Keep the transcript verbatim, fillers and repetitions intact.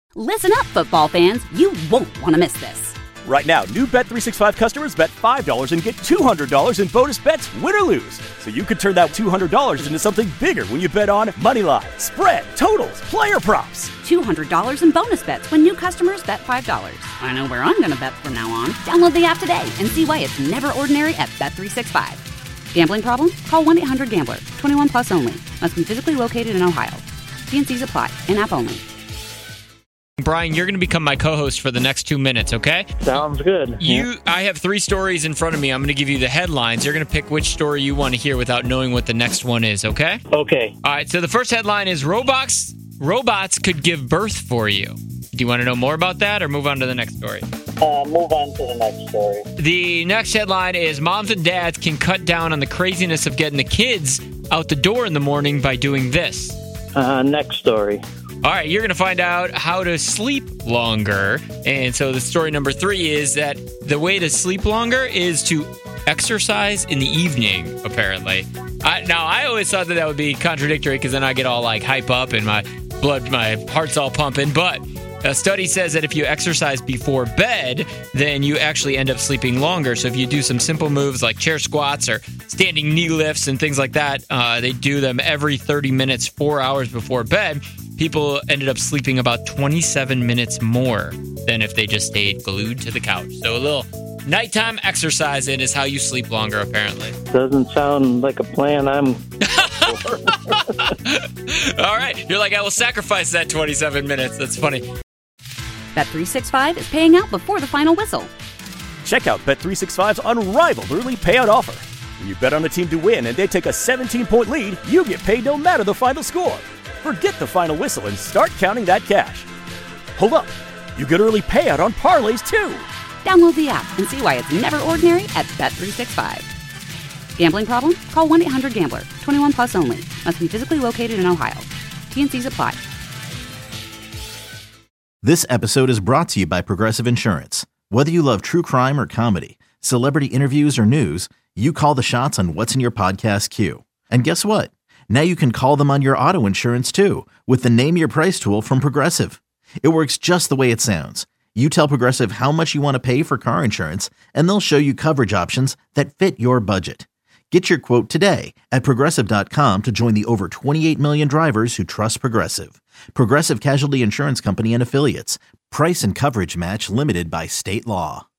Listen up, football fans. You won't want to miss this. Right now, new Bet three sixty-five customers bet five dollars and get two hundred dollars in bonus bets, win or lose. So you could turn that two hundred dollars into something bigger when you bet on moneyline, spread, totals, player props. two hundred dollars in bonus bets when new customers bet five dollars. I know where I'm going to bet from now on. Download the app today and see why it's never ordinary at Bet three sixty-five. Gambling problem? Call one eight hundred gambler. twenty-one plus only. Must be physically located in Ohio. T and C's apply. In-app only. Brian, you're going to become my co-host for the next two minutes, okay? Sounds good. You, I have three stories in front of me. I'm going to give you the headlines. You're going to pick which story you want to hear without knowing what the next one is, okay? Okay. All right, so the first headline is robots, robots could give birth for you. Do you want to know more about that or move on to the next story? Uh, move on to the next story. The next headline is moms and dads can cut down on the craziness of getting the kids out the door in the morning by doing this. Uh, next story. All right, you're going to find out how to sleep longer. And so the story number three is that the way to sleep longer is to exercise in the evening, apparently. I, now, I always thought that that would be contradictory because then I get all like hype up and my blood, my heart's all pumping. But a study says that if you exercise before bed, then you actually end up sleeping longer. So if you do some simple moves like chair squats or standing knee lifts and things like that, uh, they do them every thirty minutes, four hours before bed. People ended up sleeping about twenty-seven minutes more than if they just stayed glued to the couch. So a little nighttime exercising is how you sleep longer, apparently. Doesn't sound like a plan I'm... All right. You're like, I will sacrifice that twenty-seven minutes. That's funny. Bet three sixty-five is paying out before the final whistle. Check out Bet three sixty-five's unrivaled early payout offer. When you bet on a team to win and they take a seventeen-point lead, you get paid no matter the final score. Forget the final whistle and start counting that cash. Hold up. You get early payout on parlays, too. Download the app and see why it's never ordinary at Bet three sixty-five. Gambling problem? Call one eight hundred gambler. twenty-one plus only. Must be physically located in Ohio. T and C's apply. This episode is brought to you by Progressive Insurance. Whether you love true crime or comedy, celebrity interviews or news, you call the shots on what's in your podcast queue. And guess what? Now you can call them on your auto insurance too with the Name Your Price tool from Progressive. It works just the way it sounds. You tell Progressive how much you want to pay for car insurance, and they'll show you coverage options that fit your budget. Get your quote today at Progressive dot com to join the over twenty-eight million drivers who trust Progressive. Progressive Casualty Insurance Company and Affiliates. Price and coverage match limited by state law.